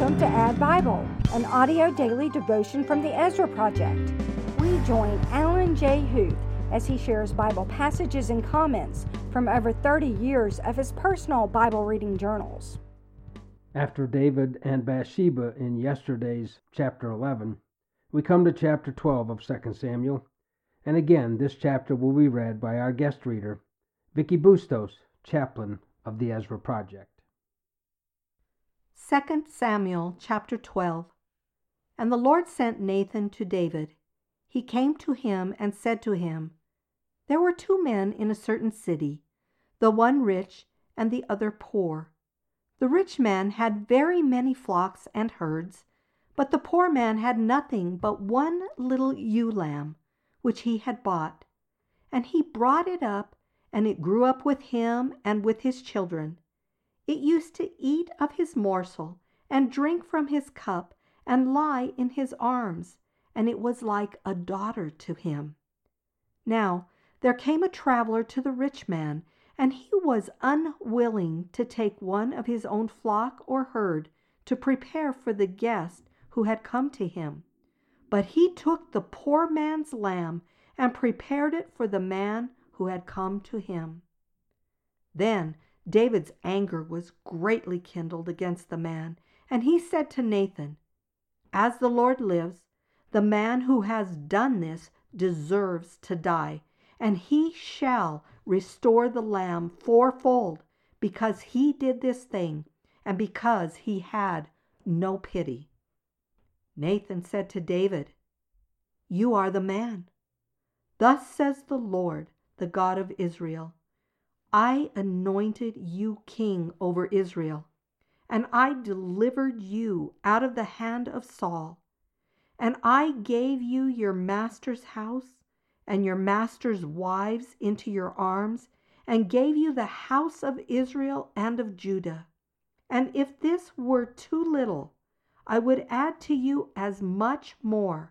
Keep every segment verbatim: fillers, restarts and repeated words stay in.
Welcome to Add Bible, an audio daily devotion from the Ezra Project. We join Alan J. Huth as he shares Bible passages and comments from over thirty years of his personal Bible reading journals. After David and Bathsheba in yesterday's chapter eleven, we come to chapter twelve of Second Samuel, and again this chapter will be read by our guest reader, Vicky Bustos, chaplain of the Ezra Project. Second Samuel chapter twelve. And the Lord sent Nathan to David. He came to him and said to him, There were two men in a certain city, the one rich and the other poor. The rich man had very many flocks and herds, but the poor man had nothing but one little ewe lamb, which he had bought. And he brought it up, and it grew up with him and with his children. It used to eat of his morsel, and drink from his cup, and lie in his arms, and it was like a daughter to him. Now there came a traveler to the rich man, and he was unwilling to take one of his own flock or herd to prepare for the guest who had come to him. But he took the poor man's lamb and prepared it for the man who had come to him. Then David's anger was greatly kindled against the man, and he said to Nathan, As the Lord lives, the man who has done this deserves to die, and he shall restore the lamb fourfold, because he did this thing, and because he had no pity. Nathan said to David, You are the man. Thus says the Lord, the God of Israel, I anointed you king over Israel, and I delivered you out of the hand of Saul, and I gave you your master's house and your master's wives into your arms, and gave you the house of Israel and of Judah. And if this were too little, I would add to you as much more.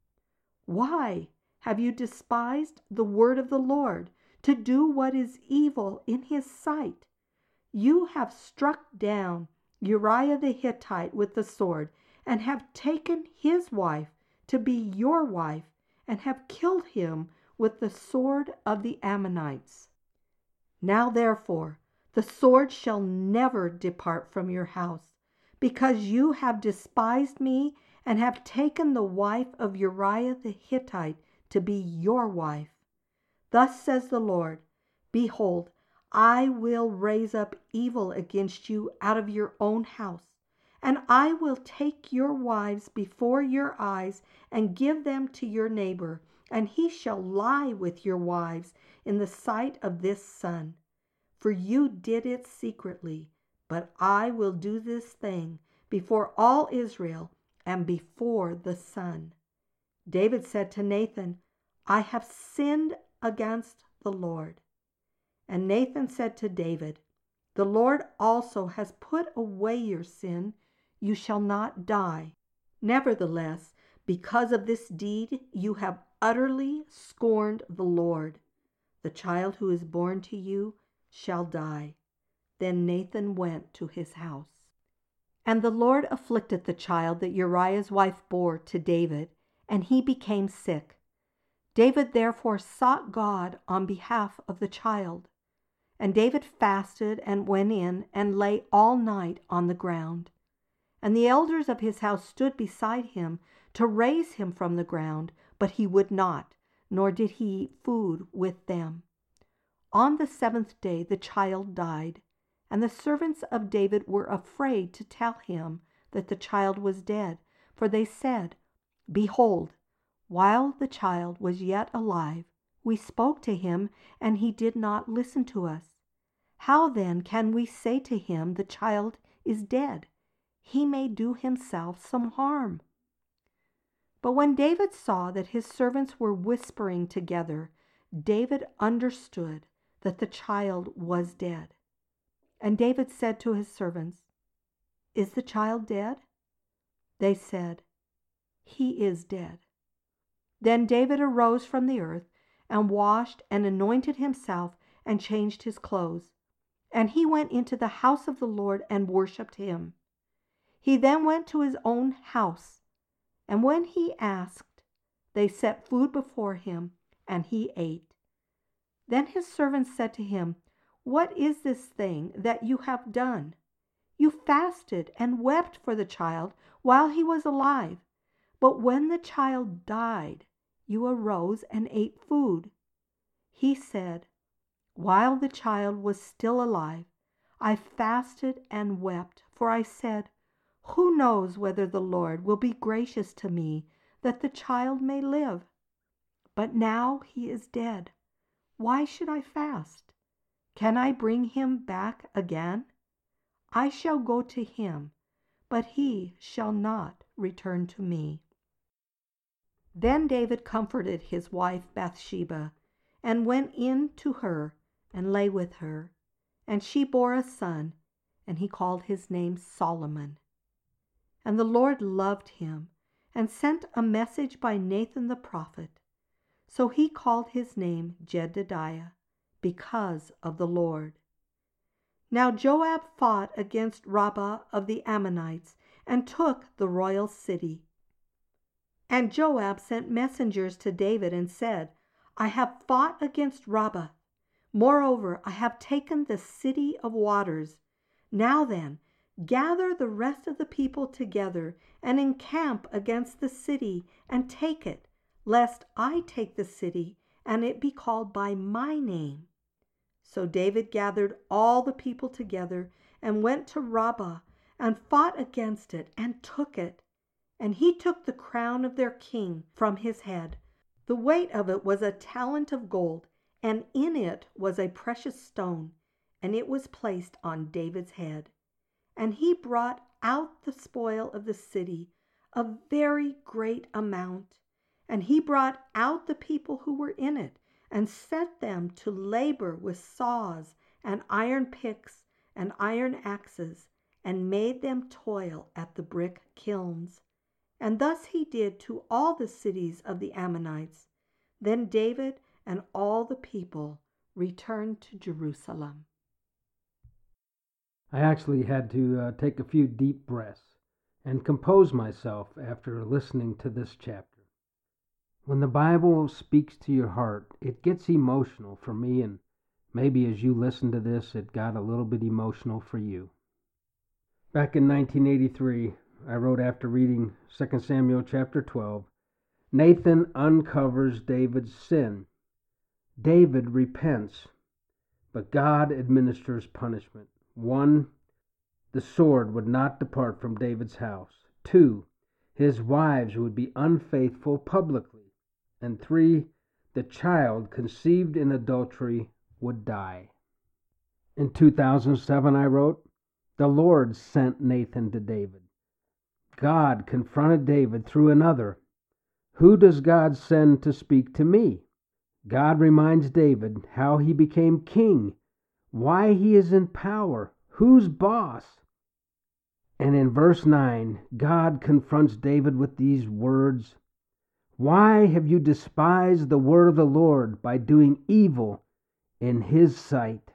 Why have you despised the word of the Lord, to do what is evil in his sight? You have struck down Uriah the Hittite with the sword, and have taken his wife to be your wife, and have killed him with the sword of the Ammonites. Now therefore the sword shall never depart from your house, because you have despised me, and have taken the wife of Uriah the Hittite to be your wife. Thus says the Lord, Behold, I will raise up evil against you out of your own house, and I will take your wives before your eyes and give them to your neighbor, and he shall lie with your wives in the sight of this sun. For you did it secretly, but I will do this thing before all Israel and before the sun. David said to Nathan, I have sinned against the Lord. And Nathan said to David, The Lord also has put away your sin. You shall not die. Nevertheless, because of this deed, you have utterly scorned the Lord. The child who is born to you shall die. Then Nathan went to his house. And the Lord afflicted the child that Uriah's wife bore to David, and he became sick. David therefore sought God on behalf of the child. And David fasted and went in and lay all night on the ground. And the elders of his house stood beside him to raise him from the ground, but he would not, nor did he eat food with them. On the seventh day the child died, and the servants of David were afraid to tell him that the child was dead, for they said, Behold, while the child was yet alive, we spoke to him, and he did not listen to us. How then can we say to him, The child is dead? He may do himself some harm. But when David saw that his servants were whispering together, David understood that the child was dead. And David said to his servants, Is the child dead? They said, He is dead. Then David arose from the earth, and washed and anointed himself, and changed his clothes. And he went into the house of the Lord and worshipped him. He then went to his own house, and when he asked, they set food before him, and he ate. Then his servants said to him, "What is this thing that you have done? You fasted and wept for the child while he was alive, but when the child died, you arose and ate food." He said, "While the child was still alive, I fasted and wept, for I said, 'Who knows whether the Lord will be gracious to me that the child may live?' But now he is dead. Why should I fast? Can I bring him back again? I shall go to him, but he shall not return to me." Then David comforted his wife Bathsheba, and went in to her and lay with her. And she bore a son, and he called his name Solomon. And the Lord loved him, and sent a message by Nathan the prophet. So he called his name Jedediah, because of the Lord. Now Joab fought against Rabbah of the Ammonites, and took the royal city. And Joab sent messengers to David and said, "I have fought against Rabbah. Moreover, I have taken the city of waters. Now then, gather the rest of the people together, and encamp against the city, and take it, lest I take the city, and it be called by my name." So David gathered all the people together, and went to Rabbah, and fought against it, and took it. And he took the crown of their king from his head. The weight of it was a talent of gold, and in it was a precious stone, and it was placed on David's head. And he brought out the spoil of the city, a very great amount. And he brought out the people who were in it, and set them to labor with saws and iron picks and iron axes, and made them toil at the brick kilns. And thus he did to all the cities of the Ammonites. Then David and all the people returned to Jerusalem. I actually had to uh, take a few deep breaths and compose myself after listening to this chapter. When the Bible speaks to your heart, it gets emotional for me, and maybe as you listen to this, it got a little bit emotional for you. Back in nineteen eighty-three, I wrote after reading Second Samuel chapter twelve, Nathan uncovers David's sin. David repents, but God administers punishment. One, the sword would not depart from David's house. Two, his wives would be unfaithful publicly. And three, the child conceived in adultery would die. In two thousand seven, I wrote, the Lord sent Nathan to David. God confronted David through another. Who does God send to speak to me? God reminds David how he became king, why he is in power, who's boss. And in verse nine, God confronts David with these words, "Why have you despised the word of the Lord by doing evil in his sight?"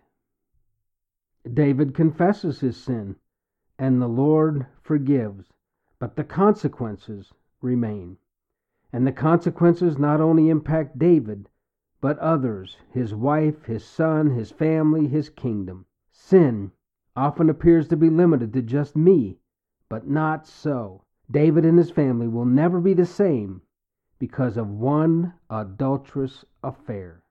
David confesses his sin, and the Lord forgives, but the consequences remain. And the consequences not only impact David, but others, his wife, his son, his family, his kingdom. Sin often appears to be limited to just me, but not so. David and his family will never be the same because of one adulterous affair.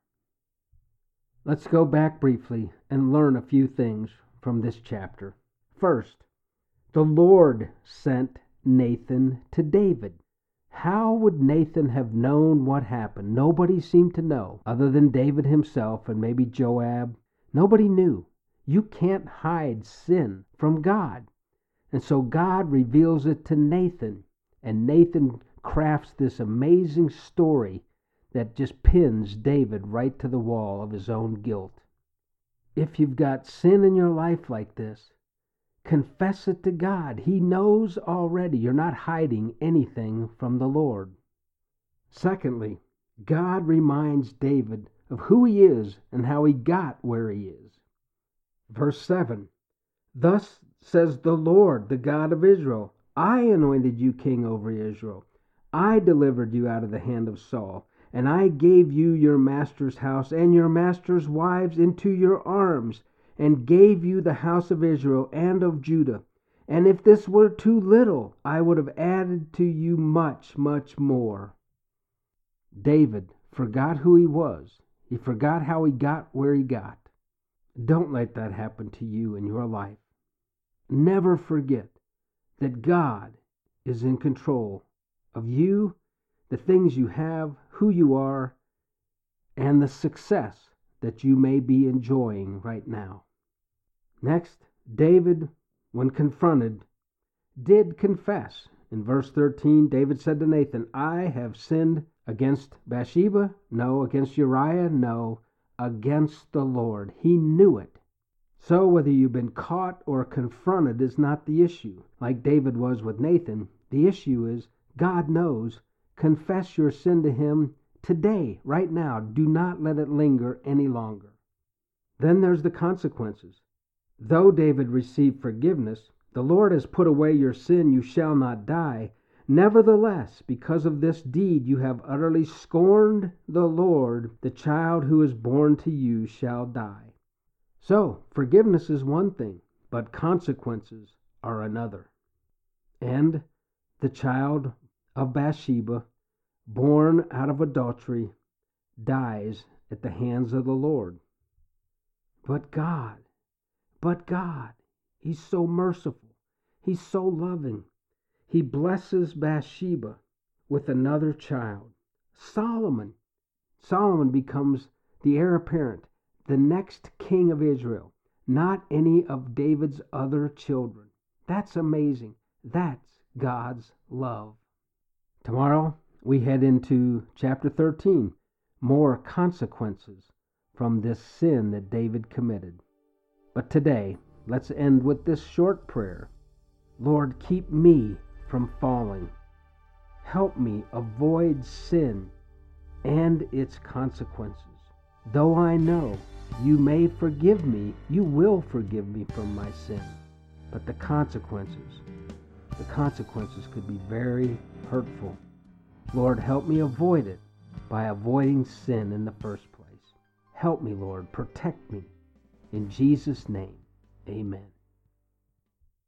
Let's go back briefly and learn a few things from this chapter. First, the Lord sent Nathan to David. How would Nathan have known what happened? Nobody seemed to know, other than David himself and maybe Joab. Nobody knew. You can't hide sin from God. And so God reveals it to Nathan, and Nathan crafts this amazing story that just pins David right to the wall of his own guilt. If you've got sin in your life like this, confess it to God. He knows already. You're not hiding anything from the Lord. Secondly, God reminds David of who he is and how he got where he is. Verse seven, thus says the Lord, the God of Israel. I anointed you king over Israel. I delivered you out of the hand of Saul, and I gave you your master's house and your master's wives into your arms, and gave you the house of Israel and of Judah. And if this were too little, I would have added to you much, much more. David forgot who he was. He forgot how he got where he got. Don't let that happen to you in your life. Never forget that God is in control of you, the things you have, who you are, and the success that you may be enjoying right now. Next, David, when confronted, did confess. In verse thirteen, David said to Nathan, I have sinned against Bathsheba? No. Against Uriah? No. Against the Lord. He knew it. So whether you've been caught or confronted is not the issue. Like David was with Nathan, the issue is God knows. Confess your sin to him today, right now. Do not let it linger any longer. Then there's the consequences. Though David received forgiveness, the Lord has put away your sin, you shall not die. Nevertheless, because of this deed you have utterly scorned the Lord, the child who is born to you shall die. So, forgiveness is one thing, but consequences are another. And the child of Bathsheba, born out of adultery, dies at the hands of the Lord. But God, but God, He's so merciful. He's so loving. He blesses Bathsheba with another child, Solomon. Solomon becomes the heir apparent, the next king of Israel, not any of David's other children. That's amazing. That's God's love. Tomorrow, we head into chapter thirteen, more consequences from this sin that David committed. But today, let's end with this short prayer. Lord, keep me from falling. Help me avoid sin and its consequences. Though I know you may forgive me, you will forgive me from my sin. But the consequences, the consequences could be very hurtful. Lord, help me avoid it by avoiding sin in the first place. Help me, Lord, protect me. In Jesus' name, amen.